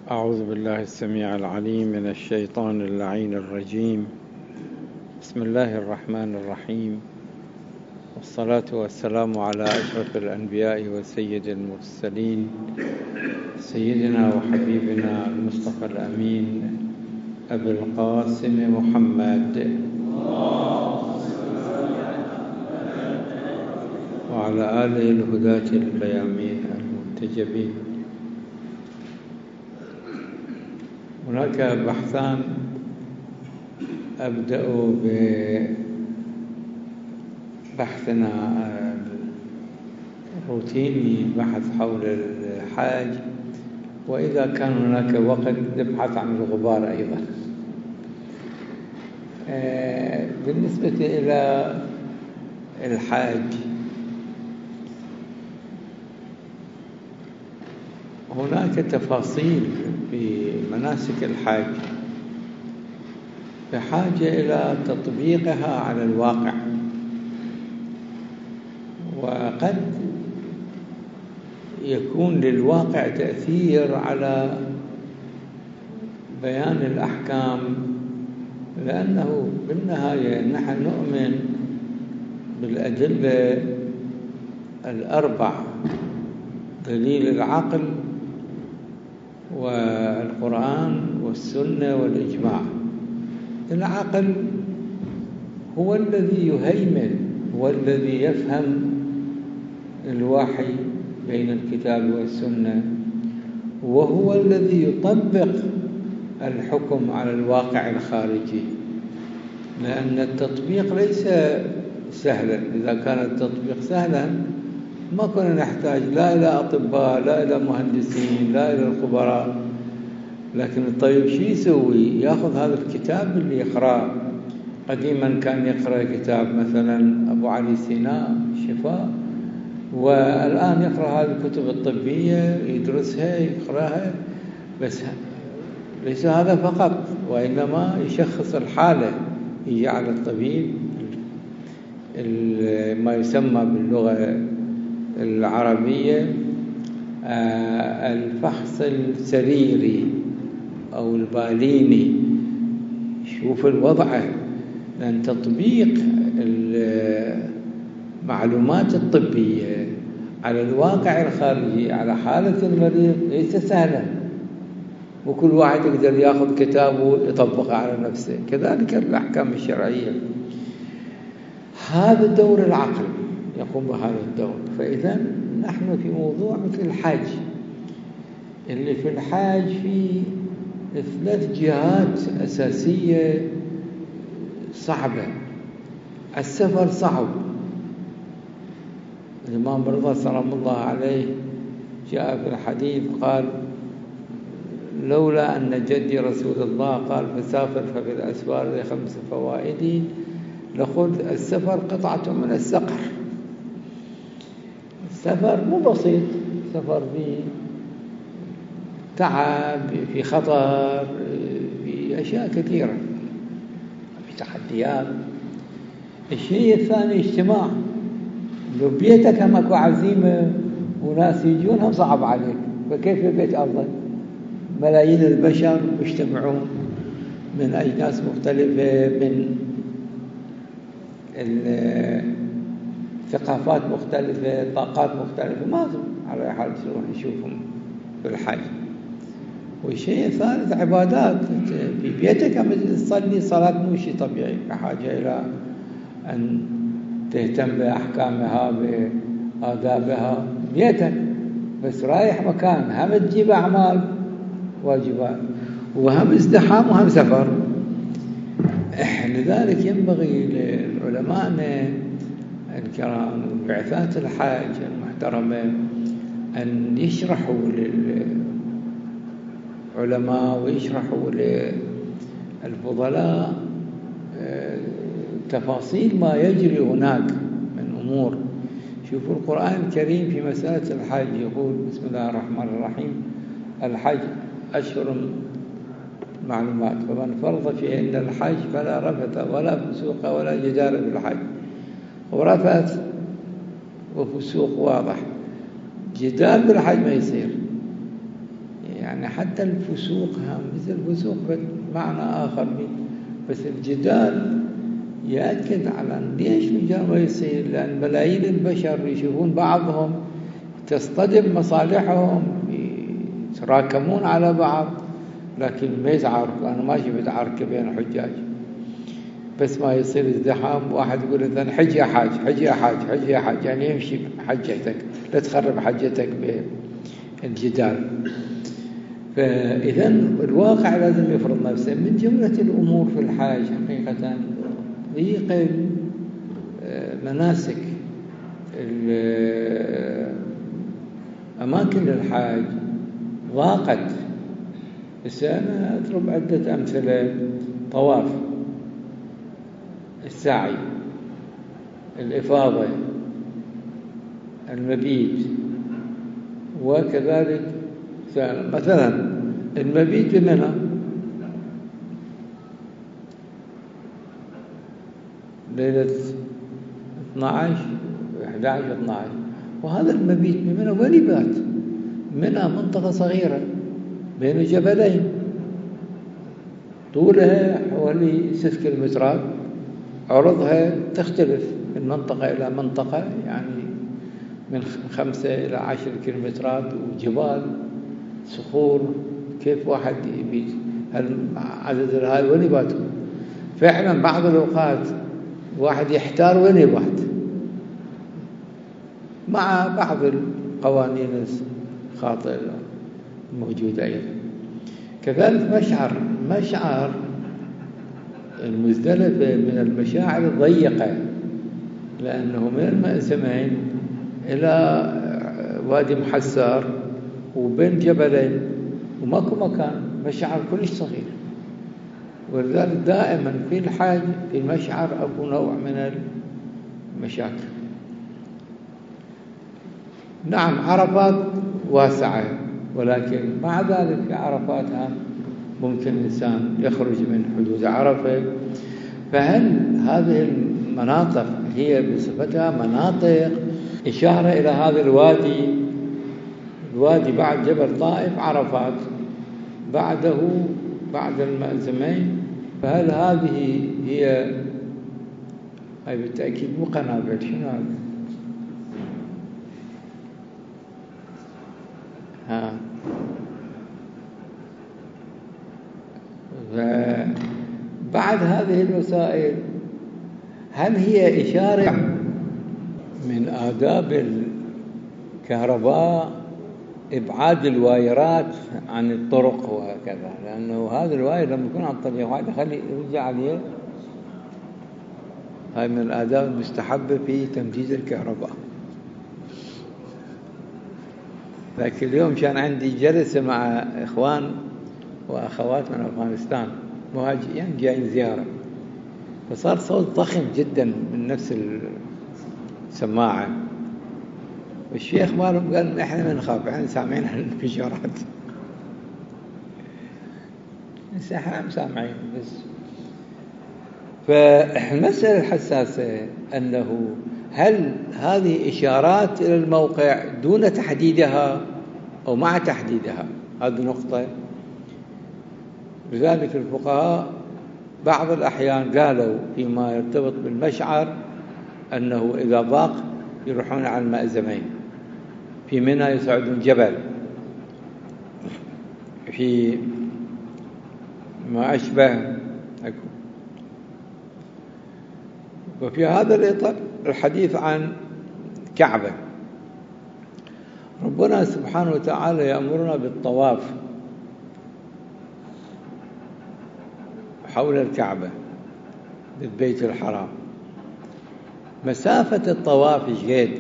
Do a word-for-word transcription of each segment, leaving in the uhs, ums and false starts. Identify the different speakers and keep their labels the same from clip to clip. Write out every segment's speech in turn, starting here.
Speaker 1: أعوذ بالله السميع العليم من الشيطان اللعين الرجيم. بسم الله الرحمن الرحيم، والصلاة والسلام على أشرف الأنبياء وسيد المرسلين سيدنا وحبيبنا المصطفى الأمين أبي القاسم محمد وعلى آله الهداة الميامين المنتجبين. هناك بحثان أبدأ ببحثنا الروتيني، البحث حول الحاج، وإذا كان هناك وقت نبحث عن الغبار أيضا. بالنسبة إلى الحاج، هناك تفاصيل في مناسك الحاج بحاجة إلى تطبيقها على الواقع، وقد يكون للواقع تأثير على بيان الأحكام، لأنه بالنهاية نحن نؤمن بالأدلة الأربع: دليل العقل والقرآن والسنة والإجماع. العقل هو الذي يهيمن، هو الذي يفهم الوحي بين الكتاب والسنة، وهو الذي يطبق الحكم على الواقع الخارجي، لأن التطبيق ليس سهلا. إذا كان التطبيق سهلا ما كنا نحتاج لا إلى أطباء، لا إلى مهندسين، لا إلى الخبراء. لكن الطبيب شو يسوي؟ يأخذ هذا الكتاب اللي يقرأ. قديما كان يقرأ كتاب مثلا أبو علي سيناء شفاء، والآن يقرأ هذه الكتب الطبية، يدرسها يقرأها، بس ليس هذا فقط، وإنما يشخص الحالة. يجي على الطبيب ما يسمى باللغة العربية الفحص السريري أو الباليني، شوف الوضع. لأن تطبيق المعلومات الطبية على الواقع الخارجي على حالة المريض ليس سهلا، وكل واحد يقدر يأخذ كتابه ويطبقه على نفسه. كذلك الأحكام الشرعية، هذا دور العقل، يقوم بهذا الدور. فإذا نحن في موضوع مثل الحاج، اللي في الحاج في ثلاث جهات أساسية صعبة. السفر صعب. الإمام رضا سلام الله عليه جاء في الحديث قال: لولا أن جدي رسول الله قال فسافر ففي الأسفار لخمس فوائد لقلت السفر قطعة من السقر. السفر مو بسيط، سفر في تعب، في خطر، في أشياء كثيرة، في تحديات. الشيء الثاني اجتماع. لو بيتك همك وعزيمة وناس يجونهم صعب عليك، فكيف البيت أفضل؟ ملايين البشر مجتمعون من أجناس مختلفة، من الثقافات مختلفة، طاقات مختلفة، ما على حال تروح نشوفهم في الحج. والشيء الثالث عبادات. في بيتك أما تصلي صلاة مو شيء طبيعي، بحاجة إلى أن تهتم بأحكامها بآدابها. بيتك بس رايح مكان، هم تجيب أعمال واجبات، وهم ازدحام وهم سفر. لذلك ينبغي للعلماء الكرام وبعثات الحاج المحترمة أن يشرحوا للعلماء ويشرحوا للفضلاء تفاصيل ما يجري هناك من أمور. شوفوا القرآن الكريم في مسألة الحج يقول: بسم الله الرحمن الرحيم: الحج أشهر معلومات، فمن فرض فيهن الحج فلا رفث ولا فسوق ولا جدال في الحج. ورفث وفسوق واضح، جدال بالحج ما يصير. يعني حتى الفسوق هم مثل الفسوق بمعنى آخر، بس الجدال يأكد على ليش الجدال ما يصير، لأن ملايين البشر يشوفون بعضهم تصطدم مصالحهم، يتراكمون على بعض، لكن ما يتعارك. أنا ما شفت عركة بين الحجاج، بس ما يصير ازدحام، واحد يقول إذن حج يا حاج، حج يا حاج، حج يا حاج، يعني يمشي حجتك، لا تخرب حجتك بالجدال. فإذا الواقع لازم يفرض نفسه. من جملة الأمور في الحاج حقيقة ضيق مناسك أماكن الحاج ضاقت. بس أنا أضرب عدة أمثلة: طواف، السعي، الإفاضة، المبيت، وكذلك مثلا المبيت بمنى ليلة اثنا عشر أحد عشر اثنا عشر، وهذا المبيت بمنى وين يبات؟ منى منطقة صغيرة بين جبلين، طولها حوالي ست كيلومترات، عرضها تختلف من منطقة إلى منطقة، يعني من خمسة إلى عشر كيلومترات، وجبال، صخور. كيف واحد يبيت؟ عدد هاي وين يباتون؟ فعلا بعض الأوقات واحد يحتار وين يبات، مع بعض القوانين الخاطئة الموجودة أيضا. كذلك مشعر مشعر المزدلفة من المشاعر الضيقة، لأنه من المأزمين إلى وادي محسار وبين جبلين وماكو مكان، مشعر كلش صغير. ولذلك دائما في الحاج في المشعر أكو نوع من المشاكل. نعم عرفات واسعة، ولكن مع ذلك في عرفاتها ممكن الإنسان يخرج من حدود عرفة. فهل هذه المناطق هي بصفتها مناطق إشارة إلى هذا الوادي؟ الوادي بعد جبل طائف عرفات، بعده بعد المأزمين. فهل هذه هي؟ أي بالتأكيد مو قنابل. شنو هذا؟ ها بعد هذه الوسائل هل هي إشارة من آداب الكهرباء إبعاد الوايرات عن الطرق وهكذا؟ لأنه هذا الواير لما يكون عن طريق واحد يخلي يرجع عليه. هاي من الآداب المستحبة في تمديد الكهرباء. لكن اليوم كان عندي جلسة مع إخوان وأخوات من أفغانستان مهاجرين، يعني جايين زيارة، فصار صوت ضخم جدا من نفس السماعة، والشيخ مالهم قال إحنا ما نخاف، إحنا سامعين عن الانفجارات. بس إحنا سامعين بس. فالمسألة الحساسة أنه هل هذه إشارات إلى الموقع دون تحديدها أو مع تحديدها؟ هذه نقطة. لذلك الفقهاء بعض الأحيان قالوا فيما يرتبط بالمشعر أنه إذا ضاق يروحون على المأزمين، في منى يصعدون جبل، في ما أشبه. وفي هذا الإطار الحديث عن كعبة، ربنا سبحانه وتعالى يأمرنا بالطواف حول الكعبة بالبيت الحرام. مسافة الطواف ايش قد؟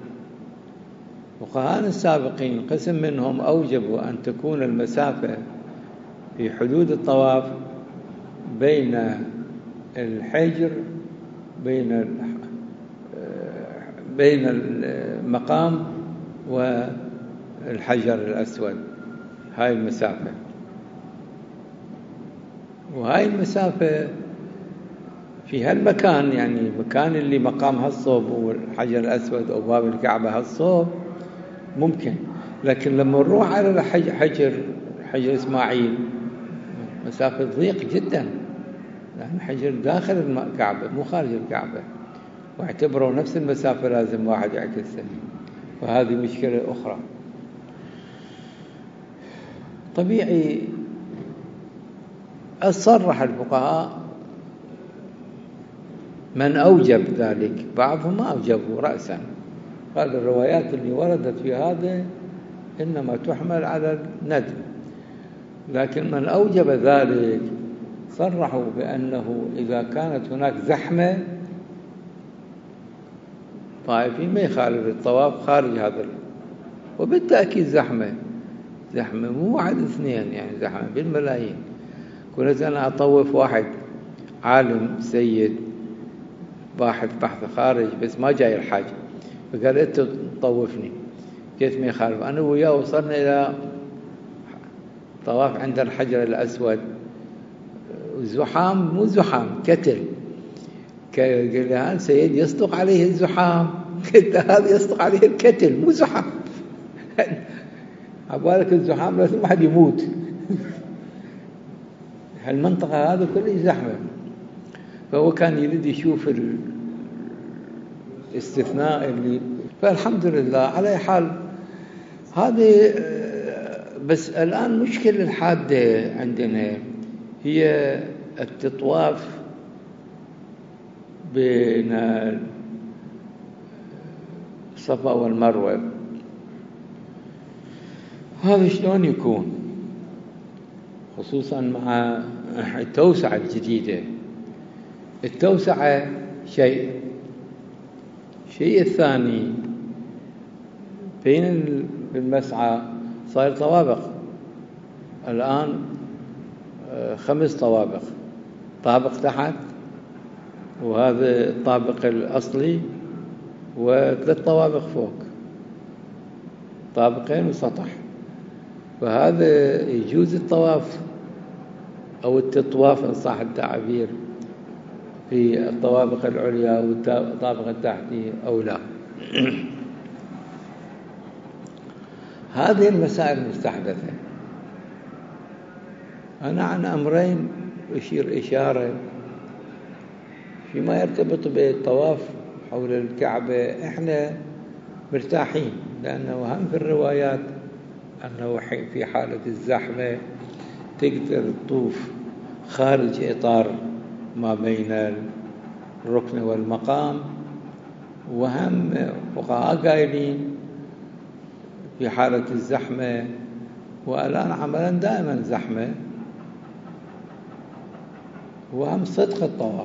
Speaker 1: فقهاء السابقين قسم منهم أوجبوا أن تكون المسافة في حدود الطواف بين الحجر بين بين المقام والحجر الأسود، هاي المسافة. وهاي المسافة في هالمكان، يعني المكان اللي مقام هالصوب والحجر الأسود أو باب الكعبة هالصوب ممكن، لكن لما نروح على الحجر حجر إسماعيل مسافة ضيق جدا، لأن حجر داخل الكعبة مو خارج الكعبة، واعتبروا نفس المسافة لازم واحد يعكسها، وهذه مشكلة أخرى. طبيعي صرح الفقهاء من أوجب ذلك، بعضهم ما أوجبوا رأسا، قال الروايات اللي وردت في هذا إنما تحمل على الندب، لكن من أوجب ذلك صرحوا بأنه إذا كانت هناك زحمة طائفين ما يخالف الطواف خارج هذا، وبالتأكيد زحمة زحمة مو واحد اثنين، يعني زحمة بالملايين. كنت أنا أطوف واحد عالم سيد باحث بحث خارج بس ما جاي الحج، فقال أنت تطوفني، كيف ما يخالف؟ أنا وياه وصلنا إلى طواف عند الحجر الأسود، زحام مو زحام كتل. قال لي هذا سيد يصدق عليه الزحام، قلت هذا يصدق عليه الكتل مو زحام. عبالك الزحام لازم واحد يموت. هالمنطقة هذا كله زحمة، فهو كان يريد يشوف الاستثناء اللي، فالحمد لله على حال. هذه بس الآن مشكلة الحادة عندنا هي التطواف بين الصفا والمروة. هذا شلون يكون، خصوصا مع التوسعة الجديدة؟ التوسعة شيء الشيء الثاني بين المسعى صار طوابق الآن، خمس طوابق، طابق تحت وهذا الطابق الأصلي، وثلاث طوابق فوق، طابقين وسطح. فهذا يجوز الطواف أو التطواف إن صح التعبير في الطوابق العليا والطابق التحتي أو لا. هذه المسائل المستحدثة. أنا عن أمرين أشير إشارة فيما يرتبط بالطواف حول الكعبة. إحنا مرتاحين لأنه هم في الروايات أنه في حالة الزحمة تقدر تطوف خارج إطار ما بين الركن والمقام، وهم فقهاء قائلين في حالة الزحمة، والآن عملا دائما زحمة، وهم صدق الطواف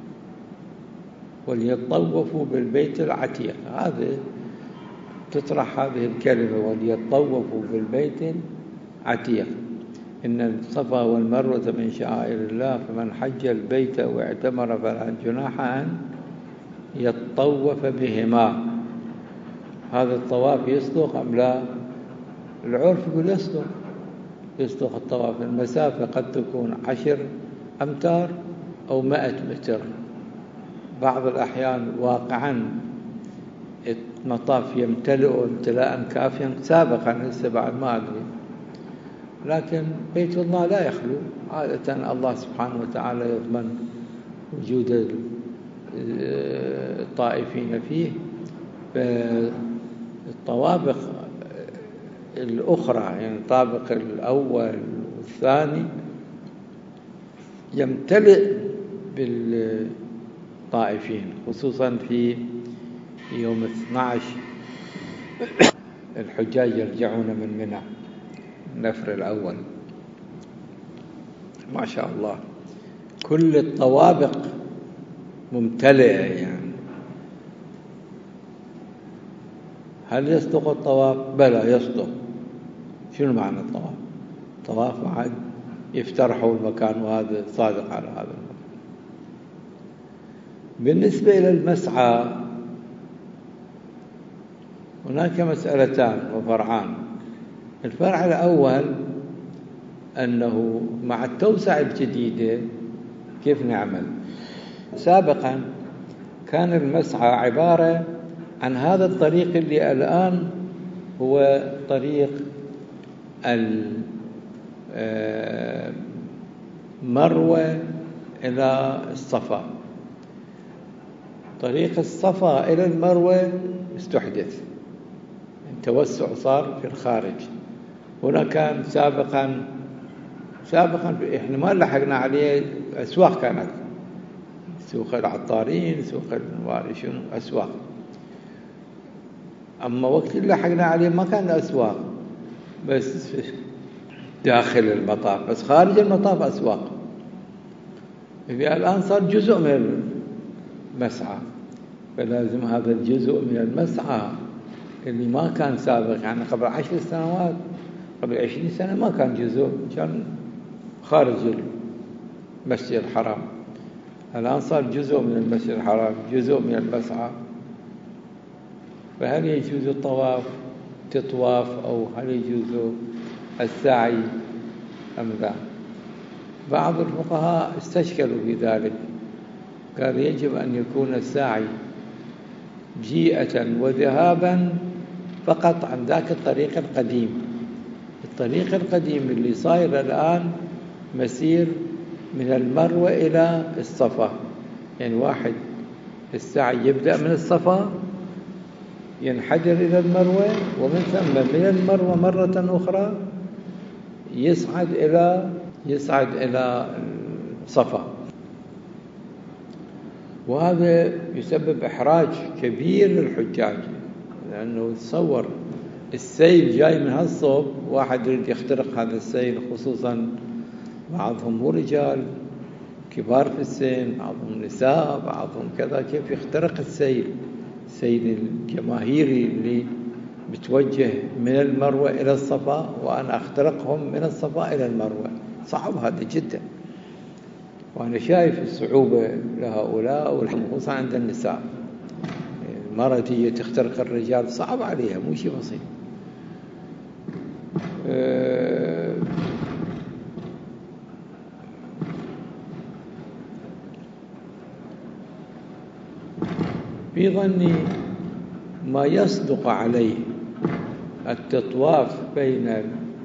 Speaker 1: وليطوفوا بالبيت العتيق. هذا تطرح هذه الكلمة وليطوفوا بالبيت العتيق، إن الصفا والمروة من شعائر الله، فمن حج البيت واعتمر فلا جناح أن يطوف بهما. هذا الطواف يصدق أم لا؟ العرف يقول يصدق، يصدق الطواف. المسافة قد تكون عشر أمتار أو مائة متر، بعض الأحيان واقعا المطاف يمتلئ امتلاء كافيا سابقا، لسه بعد ما أدري، لكن بيت الله لا يخلو عادة. الله سبحانه وتعالى يضمن وجود الطائفين فيه. فالطوابق الأخرى يعني الطابق الأول والثاني يمتلئ بالطائفين، خصوصا في يوم اثني عشر الحجاج يرجعون من منى النفر الأول. ما شاء الله كل الطوابق ممتلئة. يعني هل يصدق الطواف؟ بلى يصدق. شنو معنى الطواف؟ الطواف بعد يفترحوا المكان، وهذا صادق على هذا المكان. بالنسبة إلى المسعى هناك مسألتان وفرعان. الفرع الأول أنه مع التوسعة الجديدة كيف نعمل؟ سابقا كان المسعى عبارة عن هذا الطريق اللي الآن هو طريق مروة إلى الصفا. طريق الصفا إلى المروة استحدث، التوسع صار في الخارج. هنا كان سابقا سابقا احنا ما لحقنا عليه، أسواق كانت، سوق العطارين، سوق الواري شنو، أسواق. أما وقت اللي لحقنا عليه ما كان أسواق بس داخل المطاف، بس خارج المطاف أسواق. الآن صار جزء من المسعى، فلازم هذا الجزء من المسعى اللي ما كان سابق، يعني قبل عشر سنوات قبل عشرين سنة ما كان جزء، كان خارج المسجد الحرام. الآن صار جزء من المسجد الحرام، جزء من المسعى. فهل يجوز الطواف تطواف، أو هل يجوز السعي أم لا؟ بعض الفقهاء استشكلوا في ذلك، قال يجب أن يكون السعي جيئة وذهابا فقط عن ذاك الطريق القديم. الطريق القديم اللي صاير الآن مسير من المروة إلى الصفا، يعني واحد السعي يبدأ من الصفا ينحدر إلى المروة، ومن ثم من المروة مرة أخرى يصعد إلى يصعد إلى الصفا. وهذا يسبب إحراج كبير للحجاج، لأنه تصور السيل جاي من هالصوب، واحد يريد يخترق هذا السيل، خصوصا بعضهم مو رجال كبار في السن، بعضهم نساء، بعضهم كذا، كيف يخترق السيل السيل الجماهيري اللي بتوجه من المروة إلى الصفا، وأنا أخترقهم من الصفا إلى المروة. صعب هذا جدا، وأنا شايف الصعوبة لهؤلاء، خصوصا عند النساء. المرأة تيجي تخترق الرجال صعب عليها، مو شيء بسيط. أه في ظني ما يصدق عليه التطواف بين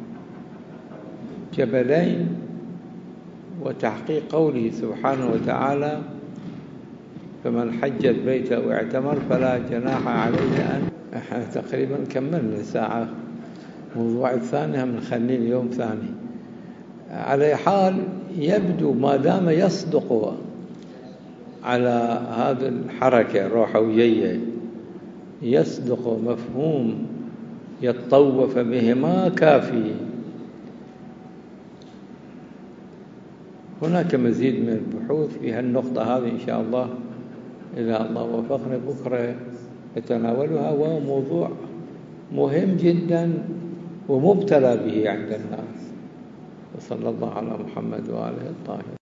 Speaker 1: الجبلين وتحقيق قوله سبحانه وتعالى: فمن حج البيت أو اعتمر فلا جناح عليه أن. احنا تقريبا كملنا ساعة، موضوع الثاني هم نخليه اليوم ثاني. على حال يبدو ما دام يصدق على هذه الحركة الروحوية، يصدق مفهوم يتطوف بهما كافي. هناك مزيد من البحوث في هالنقطة هذه إن شاء الله، إذا الله وفقنا بكرة نتناولها، وهو موضوع مهم جدا ومبتلى به عند الناس. وصلى الله على محمد وآله الطاهرين.